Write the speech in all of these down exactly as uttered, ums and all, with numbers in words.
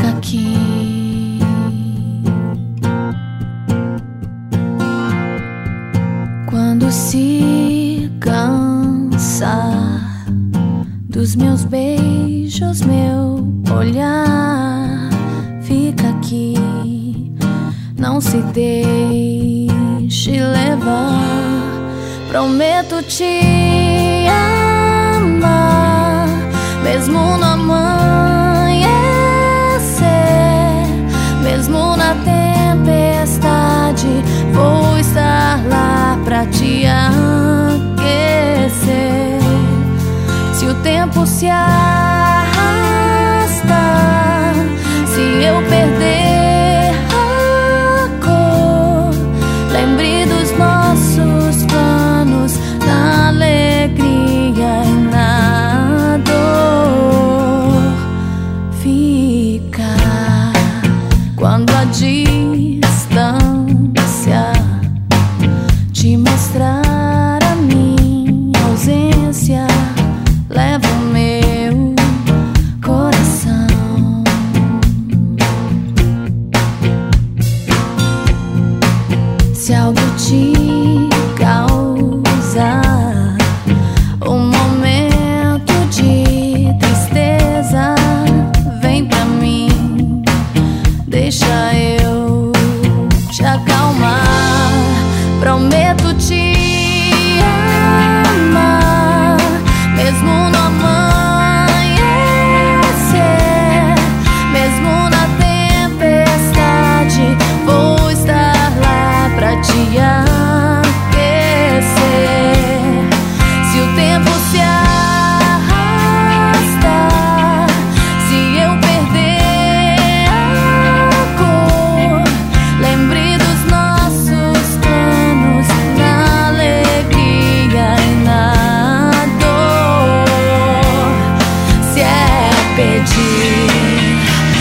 fica aqui. Quando se cansar dos meus beijos, meu olhar fica aqui. Não se deixe levar, prometo te amar, mesmo no amanhecer, mesmo na tempestade, vou estar lá pra te aquecer. Se o tempo se arrasta, se eu perder a cor, lembre dos nossos planos, na alegria e na dor. Fica quando a distância te mostrar a minha ausência, leva o meu coração. Se algo te causar um momento de tristeza, vem pra mim, deixa eu te acalmar. Prometo te amar, mesmo no amanhecer, mesmo na tempestade, vou estar lá pra te aquecer. Se o tempo se arrasta, se eu perder a cor, lembre dos nossos planos, na alegria e na dor. Se é pedir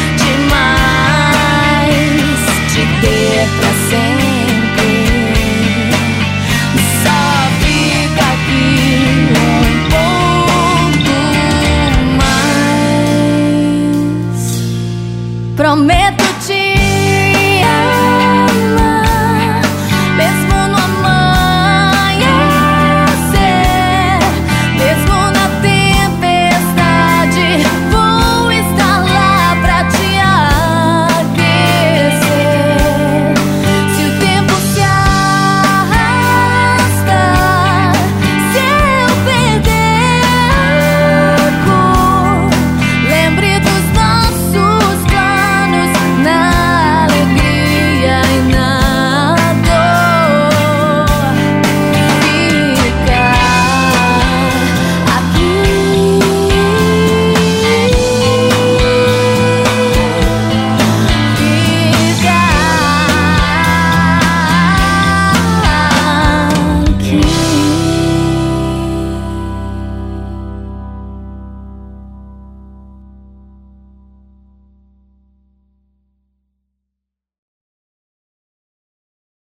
demais, te ter pra sempre, só fica aqui um pouco mais. Prometo